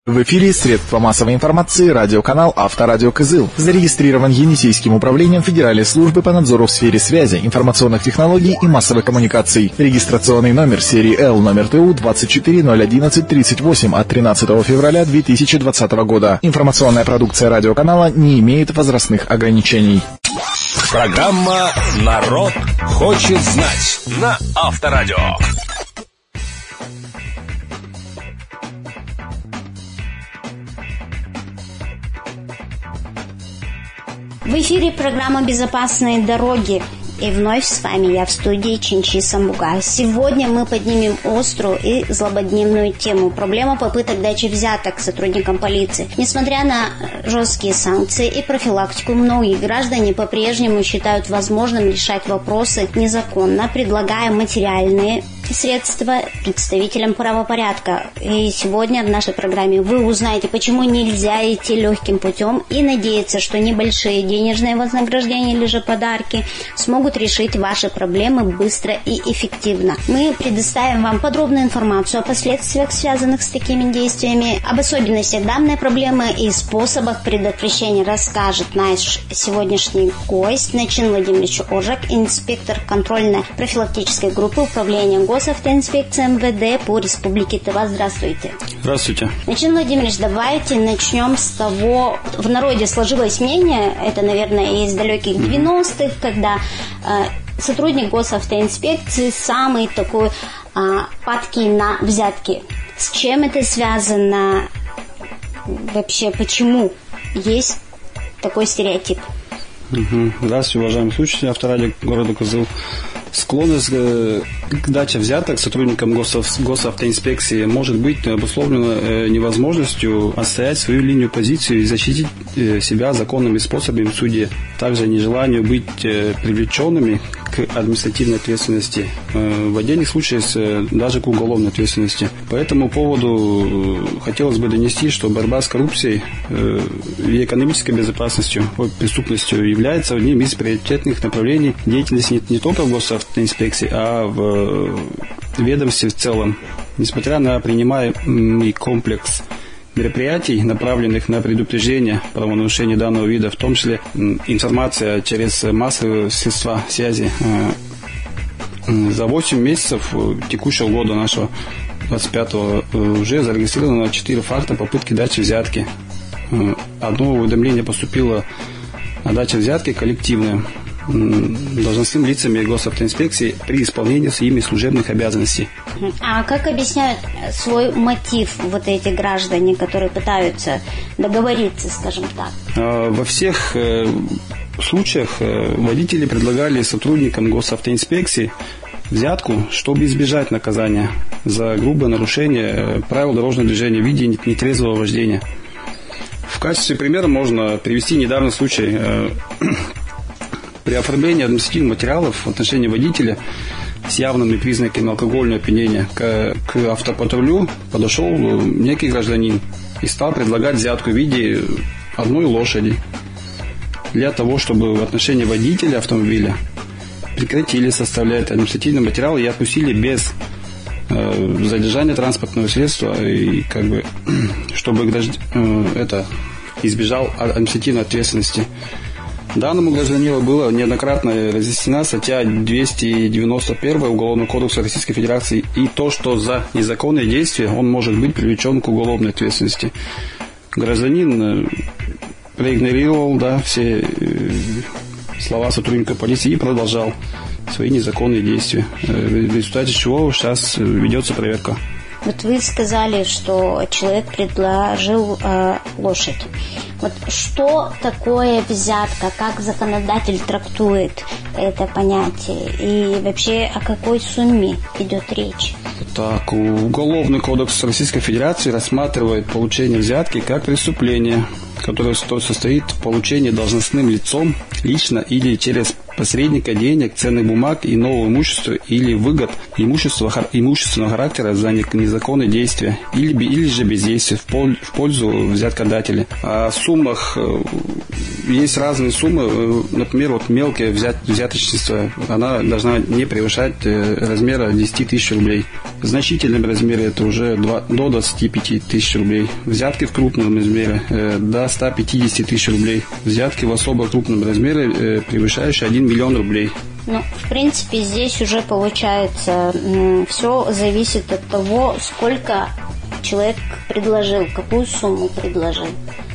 В эфире средства массовой информации радиоканал «Авторадио Кызыл». Зарегистрирован Енисейским управлением Федеральной службы по надзору в сфере связи, информационных технологий и массовых коммуникаций. Регистрационный номер серии Л, номер ТУ 2401138 от 13 февраля 2020 года. Информационная продукция радиоканала не имеет возрастных ограничений. Программа «Народ хочет знать» на Авторадио. В эфире программа «Безопасные дороги». И вновь с вами я в студии Чинчи Самбуга. Сегодня мы поднимем острую и злободневную тему. Проблема попыток дачи взяток сотрудникам полиции. Несмотря на жесткие санкции и профилактику, многие граждане по-прежнему считают возможным решать вопросы незаконно, предлагая материальные средства представителям правопорядка. И сегодня в нашей программе вы узнаете, почему нельзя идти легким путем и надеяться, что небольшие денежные вознаграждения или же подарки смогут решить ваши проблемы быстро и эффективно. Мы предоставим вам подробную информацию о последствиях, связанных с такими действиями, об особенностях данной проблемы и способах предотвращения расскажет наш сегодняшний гость Начин Владимирович Ожак, инспектор контрольно-профилактической группы управления госавтоинспекции МВД по Республике Тыва. Здравствуйте. Здравствуйте. Начин Владимирович, давайте начнем с того, в народе сложилось мнение, это, наверное, из далеких 90-х, когда сотрудник госавтоинспекции самый такой падкий на взятки. С чем это связано? Вообще, почему есть такой стереотип? Здравствуйте, уважаемые слушатели Авторадио города Кызыл. Склонность к даче взяток сотрудникам госавтоинспекции может быть обусловлена невозможностью отстоять свою линию позицию и защитить себя законными способами в суде. Также нежеланию быть привлеченными к административной ответственности, в отдельных случаях даже к уголовной ответственности. По этому поводу хотелось бы донести, что борьба с коррупцией и экономической безопасностью, преступностью является одним из приоритетных направлений деятельности не только в госавтоинспекции, а в ведомстве в целом. Несмотря на принимаемый комплекс мероприятий, направленных на предупреждение правонарушений данного вида, в том числе информация через массовые средства связи, за 8 месяцев текущего года нашего 25-го уже зарегистрировано 4 факта попытки дачи взятки. Одно уведомление поступило о даче взятки коллективное должностными лицами госавтоинспекции при исполнении ими служебных обязанностей. А как объясняют свой мотив вот эти граждане, которые пытаются договориться, скажем так? Во всех случаях водители предлагали сотрудникам госавтоинспекции взятку, чтобы избежать наказания за грубое нарушение правил дорожного движения в виде нетрезвого вождения. В качестве примера можно привести недавний случай. При оформлении административных материалов в отношении водителя с явными признаками алкогольного опьянения к автопатрулю подошел некий гражданин и стал предлагать взятку в виде одной лошади для того, чтобы в отношении водителя автомобиля прекратили составлять административный материал и отпустили без задержания транспортного средства, и чтобы избежал административной ответственности. Данному гражданину было неоднократно разъяснена статья 291 Уголовного кодекса Российской Федерации и то, что за незаконные действия он может быть привлечен к уголовной ответственности. Гражданин проигнорировал все слова сотрудника полиции и продолжал свои незаконные действия, в результате чего сейчас ведется проверка. Вот вы сказали, что человек предложил лошадь. Вот что такое взятка? Как законодатель трактует это понятие? И вообще о какой сумме идет речь? Так, Уголовный кодекс Российской Федерации рассматривает получение взятки как преступление, которое состоит в получении должностным лицом лично или через посредника денег, ценных бумаг, иного имущества или выгод имущественного характера за незаконные действия или же бездействие в пользу взяткодателя. О суммах есть разные суммы. Например, вот мелкое взяточничество, она должна не превышать размера 10 тысяч рублей. В значительном размере это уже до 25 тысяч рублей. Взятки в крупном размере до 150 тысяч рублей. Взятки в особо крупном размере, превышающие 1 миллион рублей. Ну, в принципе, здесь уже получается, все зависит от того, сколько человек предложил, какую сумму предложил.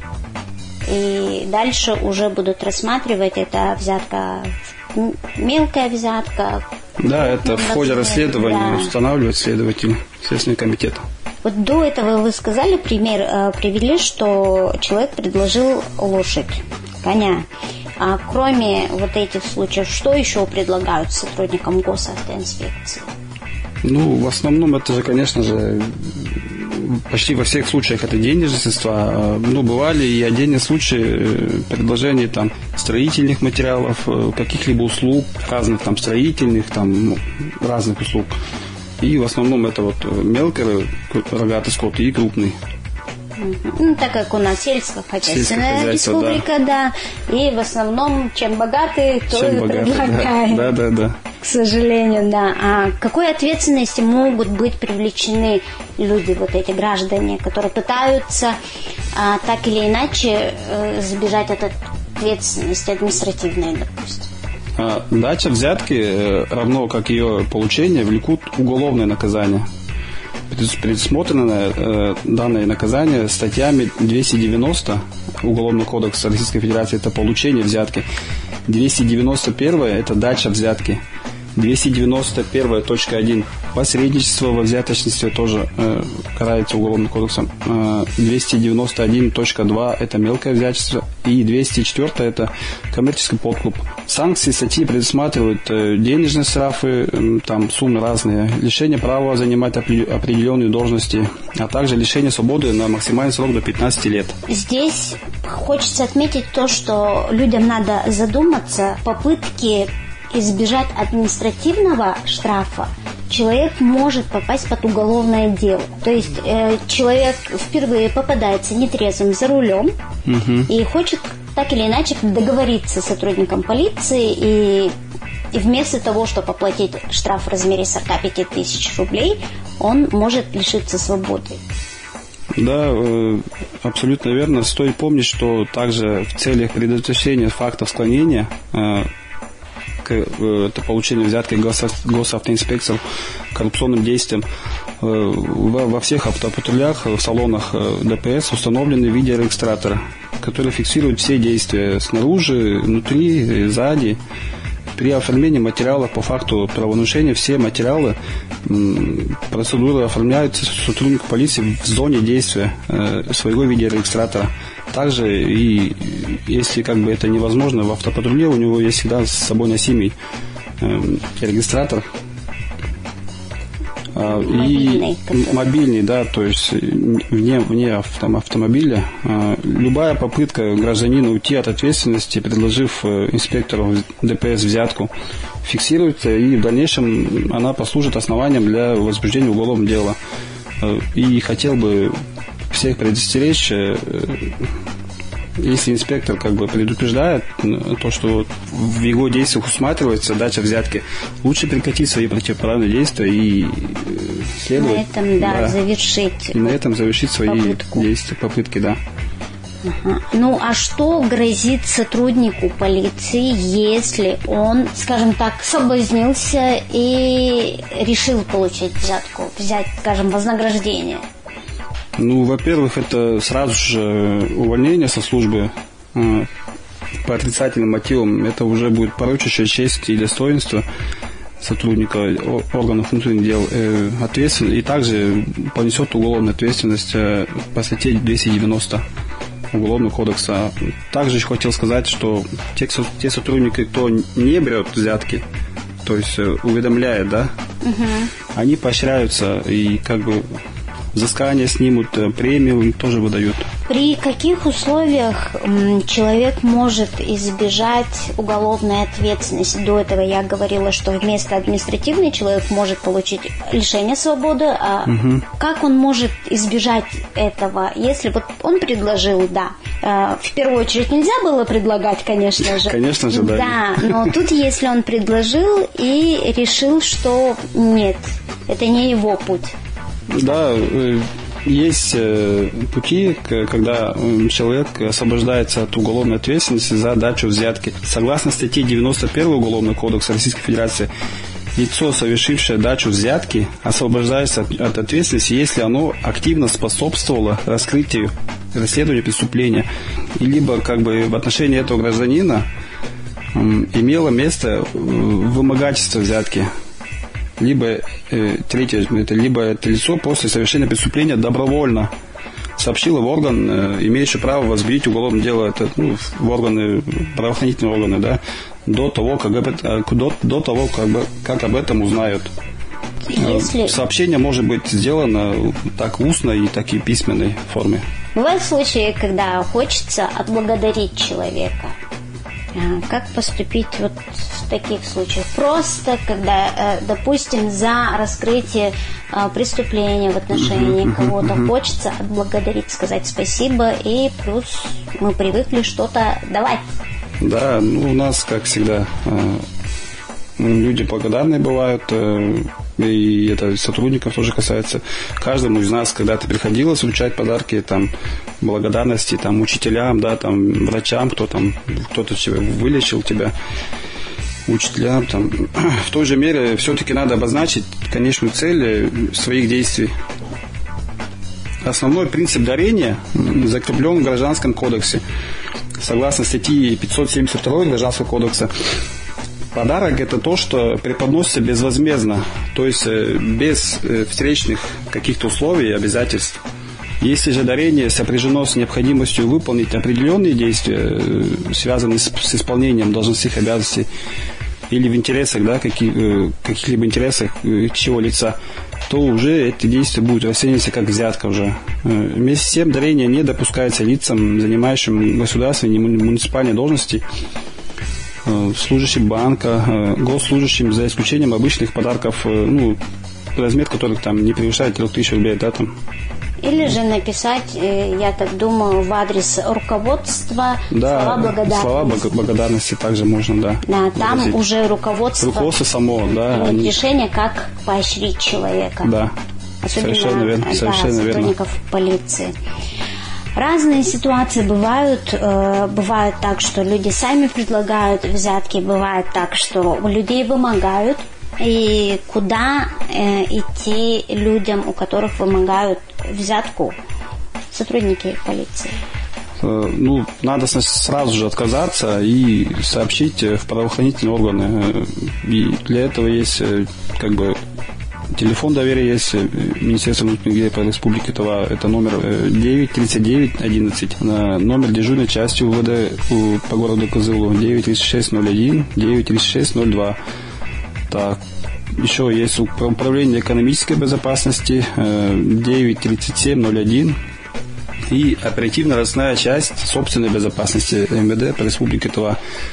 И дальше уже будут рассматривать, это взятка, мелкая взятка. Да, это в ходе расследования устанавливает следователь, Следственный комитет. Вот до этого вы сказали пример, привели, что человек предложил лошадь, коня. А кроме вот этих случаев, что еще предлагают сотрудникам госавтоинспекции? Ну, в основном это же, конечно же, почти во всех случаях это денежные средства. Ну, бывали и отдельные случаи предложений там строительных материалов, каких-либо услуг, разных там строительных, там разных услуг. И в основном это вот мелкий рогатый скот и крупный. Ну, так как у нас сельскохозяйственная республика, да. И в основном, чем богатый, то и предлагает. Да. К сожалению, да. А к какой ответственности могут быть привлечены люди, вот эти граждане, которые пытаются так или иначе избежать от ответственности административной, допустим? Дача взятки, равно как ее получение, влекут уголовное наказание. Предусмотрено данное наказание статьями 290 Уголовного кодекса Российской Федерации, это получение взятки, 291 это дача взятки, 291.1 посредничество во взяточничестве тоже карается Уголовным кодексом, 291.2 это мелкое взяточество и 204 это коммерческий подкуп. Санкции статьи предусматривают денежные штрафы, там суммы разные, лишение права занимать определенные должности, а также лишение свободы на максимальный срок до 15 лет. Здесь хочется отметить то, что людям надо задуматься, попытки избежать административного штрафа, человек может попасть под уголовное дело. То есть человек впервые попадается нетрезвым за рулем и хочет так или иначе договориться с сотрудником полиции, и вместо того, чтобы оплатить штраф в размере 45 тысяч рублей, он может лишиться свободы. Да, абсолютно верно. Стоит помнить, что также в целях предотвращения фактов склонения это получение взятки госавтоинспекторов коррупционным действием, во всех автопатрулях, в салонах ДПС установлены видеорегистраторы, которые фиксируют все действия снаружи, внутри, сзади. При оформлении материалов по факту правонарушения все материалы, процедуры оформляются сотрудником полиции в зоне действия своего видеорегистратора. Также, и если как бы это невозможно, в автопатруле у него есть всегда с собой носимый регистратор. Мобильный, да, то есть вне автомобиля. Любая попытка гражданина уйти от ответственности, предложив инспектору ДПС взятку, фиксируется, и в дальнейшем она послужит основанием для возбуждения уголовного дела. И хотел бы всех предостеречь, если инспектор как бы предупреждает то, что в его действиях усматривается дача взятки, лучше прекратить свои противоправные действия и следовать. На этом завершить свои действия, попытки, да. Ну, а что грозит сотруднику полиции, если он, скажем так, соблазнился и решил получить взятку, взять, скажем, вознаграждение? Ну, во-первых, это сразу же увольнение со службы по отрицательным мотивам. Это уже будет порочащая честь и достоинство сотрудника органов внутренних дел. Ответственность, и также понесет уголовную ответственность по статье 290 Уголовного кодекса. Также еще хотел сказать, что те сотрудники, кто не берет взятки, то есть уведомляет, да, они поощряются и как бы взыскание снимут, премию им тоже выдают. При каких условиях человек может избежать уголовной ответственности? До этого я говорила, что вместо административной человек может получить лишение свободы. А как он может избежать этого, если вот он предложил, да, в первую очередь нельзя было предлагать, конечно же. Конечно же, да. Да, но тут если он предложил и решил, что нет, это не его путь. Да, есть пути, когда человек освобождается от уголовной ответственности за дачу взятки. Согласно статье 91 Уголовного кодекса Российской Федерации, лицо, совершившее дачу взятки, освобождается от ответственности, если оно активно способствовало раскрытию, расследованию преступления, либо как бы в отношении этого гражданина имело место вымогательство взятки. Либо третье, либо это лицо после совершения преступления добровольно сообщило в орган, имеющий право возбудить уголовное дело, это, в органы, правоохранительные органы, да, до того, как об этом узнают. Сообщение может быть сделано так устной, так и письменной форме. Бывают случаи, когда хочется отблагодарить человека. Как поступить вот в таких случаях? Просто, когда, допустим, за раскрытие преступления в отношении кого-то хочется отблагодарить, сказать спасибо, и плюс мы привыкли что-то давать. Да, у нас, как всегда, люди благодарные бывают, и это сотрудников тоже касается. Каждому из нас когда-то приходилось вручать подарки, там, благодарности, там, учителям, да, там, врачам, кто-то вылечил тебя, учителям, там. В той же мере все-таки надо обозначить конечную цель своих действий. Основной принцип дарения закреплен в Гражданском кодексе. Согласно статье 572 Гражданского кодекса, подарок – это то, что преподносится безвозмездно, то есть без встречных каких-то условий и обязательств. Если же дарение сопряжено с необходимостью выполнить определенные действия, связанные с исполнением должностных обязанностей или в интересах, да, каких-либо интересах чьего лица, то уже эти действия будут расцениваться как взятка уже. Вместе с тем, дарение не допускается лицам, занимающим государственные и муниципальные должности, служащим банка, госслужащим, за исключением обычных подарков, размер которых там не превышает 3000 рублей, да, там. Или же написать, я так думаю, в адрес руководства, да, слова благодарности. Слова благодарности также можно, да. Да, там выразить. Уже руководство само, да. Решение, как поощрить человека. Да, особенно, совершенно верно. Сотрудников полиции. Разные ситуации бывают. Бывает так, что люди сами предлагают взятки, бывает так, что людей вымогают. И куда идти людям, у которых вымогают взятку, сотрудники полиции? Надо сразу же отказаться и сообщить в правоохранительные органы. И для этого есть телефон доверия, есть Министерство внутренних дел по Республике Тыва. Это номер 93911. Номер дежурной части УВД по городу Кызылу 93601, 93602. Так, еще есть управление экономической безопасности 93701 и оперативно-розыскная часть собственной безопасности МВД по Республике Тыва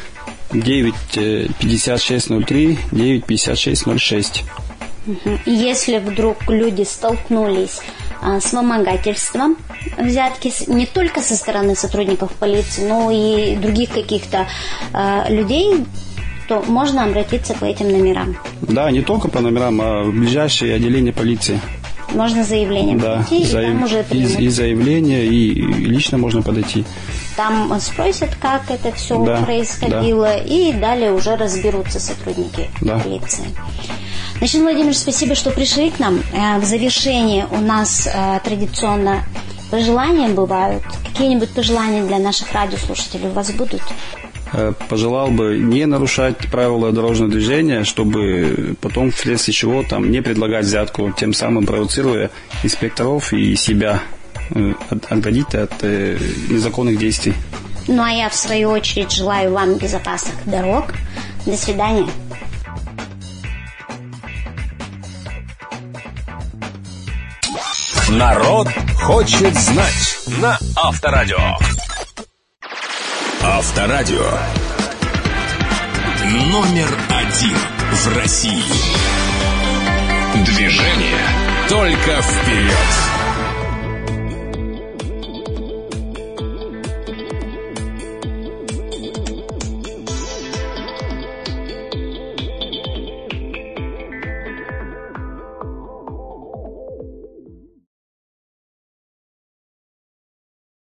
95603, 95606. Если вдруг люди столкнулись с вымогательством взятки не только со стороны сотрудников полиции, но и других каких-то людей, то можно обратиться по этим номерам. Да, не только по номерам, а в ближайшие отделения полиции. Можно заявление подойти, и там уже примут. И заявление, и лично можно подойти. Там спросят, как это все происходило, и далее уже разберутся сотрудники полиции. Значит, Владимир, спасибо, что пришли к нам. В завершении у нас традиционно пожелания бывают. Какие-нибудь пожелания для наших радиослушателей у вас будут? Пожелал бы не нарушать правила дорожного движения, чтобы потом вследствие чего там не предлагать взятку, тем самым провоцируя инспекторов и себя оградить от незаконных действий. А я в свою очередь желаю вам безопасных дорог. До свидания. Народ хочет знать на Авторадио. Авторадио. Номер один в России. Движение только вперед.